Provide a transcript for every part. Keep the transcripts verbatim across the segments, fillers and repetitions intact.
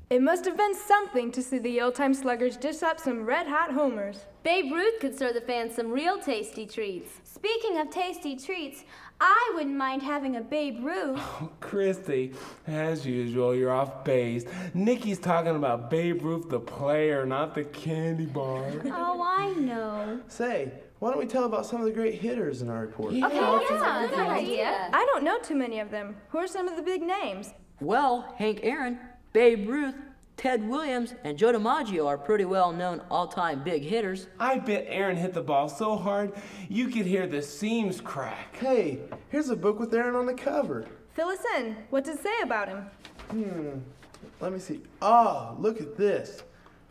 It must have been something to see the old-time sluggers dish up some red-hot homers. Babe Ruth could serve the fans some real tasty treats. Speaking of tasty treats, I wouldn't mind having a Babe Ruth. Oh, Christy, as usual, you're off base. Nikki's talking about Babe Ruth the player, not the candy bar. Oh, I know. Say, why don't we tell about some of the great hitters in our report? Okay, that's yeah, a good idea. I don't know too many of them. Who are some of the big names? Well, Hank Aaron, Babe Ruth, Ted Williams, and Joe DiMaggio are pretty well-known all-time big hitters. I bet Aaron hit the ball so hard you could hear the seams crack. Hey, here's a book with Aaron on the cover. Fill us in. What does it say about him? Hmm, let me see. Oh, look at this.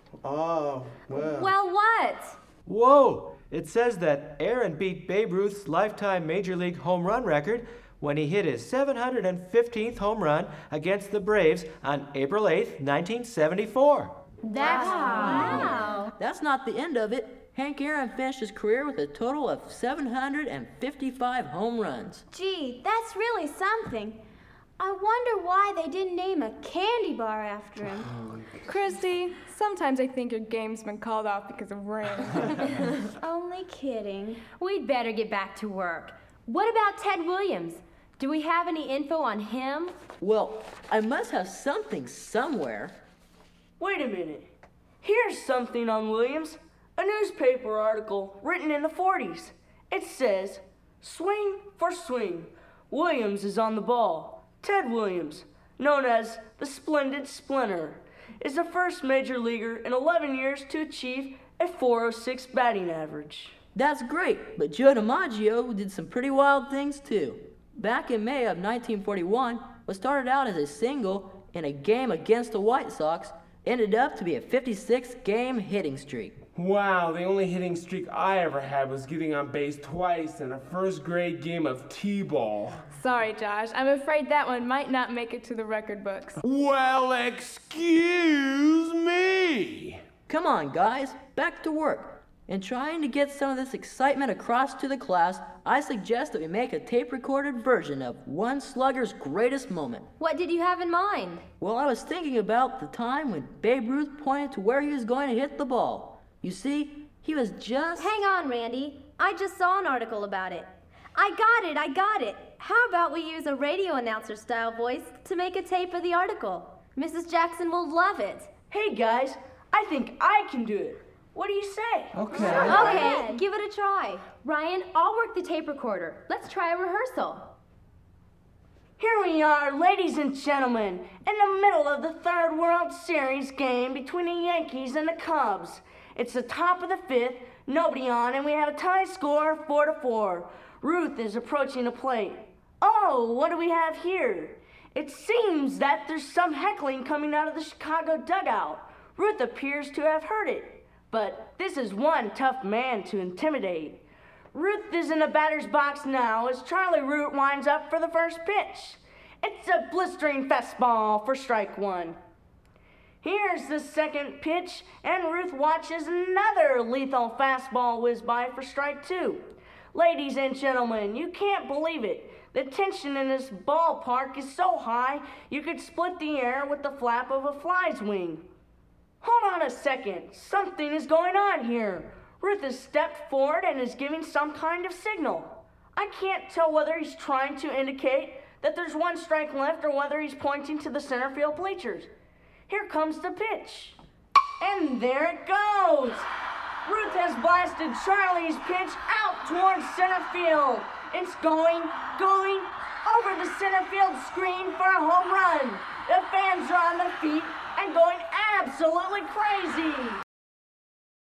Oh, well. Well, what? Whoa! It says that Aaron beat Babe Ruth's lifetime Major League home run record when he hit his seven hundred fifteenth home run against the Braves on April eighth, nineteen seventy-four. That's Wow. That's not the end of it. Hank Aaron finished his career with a total of seven hundred fifty-five home runs. Gee, that's really something. I wonder why they didn't name a candy bar after him. Christy, sometimes I think your game's been called off because of rain. Only kidding. We'd better get back to work. What about Ted Williams? Do we have any info on him? Well, I must have something somewhere. Wait a minute. Here's something on Williams. A newspaper article written in the forties. It says, "Swing for swing. Williams is on the ball. Ted Williams, known as the Splendid Splinter, is the first major leaguer in eleven years to achieve a four oh six batting average." That's great, but Joe DiMaggio did some pretty wild things too. Back in May of nineteen forty-one, what started out as a single in a game against the White Sox ended up to be a fifty-six game hitting streak. Wow, the only hitting streak I ever had was getting on base twice in a first grade game of T-ball. Sorry, Josh. I'm afraid that one might not make it to the record books. Well, excuse me. Come on, guys, back to work. In trying to get some of this excitement across to the class, I suggest that we make a tape-recorded version of one slugger's greatest moment. What did you have in mind? Well, I was thinking about the time when Babe Ruth pointed to where he was going to hit the ball. You see, he was just... Hang on, Randy. I just saw an article about it. I got it, I got it. How about we use a radio announcer-style voice to make a tape of the article? Missus Jackson will love it. Hey guys, I think I can do it. What do you say? Okay. Okay, give it a try. Ryan, I'll work the tape recorder. Let's try a rehearsal. Here we are, ladies and gentlemen, in the middle of the third World Series game between the Yankees and the Cubs. It's the top of the fifth, nobody on, and we have a tie score, four to four. Ruth is approaching the plate. Oh, what do we have here? It seems that there's some heckling coming out of the Chicago dugout. Ruth appears to have heard it, but this is one tough man to intimidate. Ruth is in the batter's box now as Charlie Root winds up for the first pitch. It's a blistering fastball for strike one. Here's the second pitch, and Ruth watches another lethal fastball whiz by for strike two. Ladies and gentlemen, you can't believe it. The tension in this ballpark is so high, you could split the air with the flap of a fly's wing. Hold on a second. Something is going on here. Ruth has stepped forward and is giving some kind of signal. I can't tell whether he's trying to indicate that there's one strike left or whether he's pointing to the center field bleachers. Here comes the pitch. And there it goes. Ruth has blasted Charlie's pitch out towards center field. It's going, going over the center field screen for a home run. The fans are on their feet and going absolutely crazy.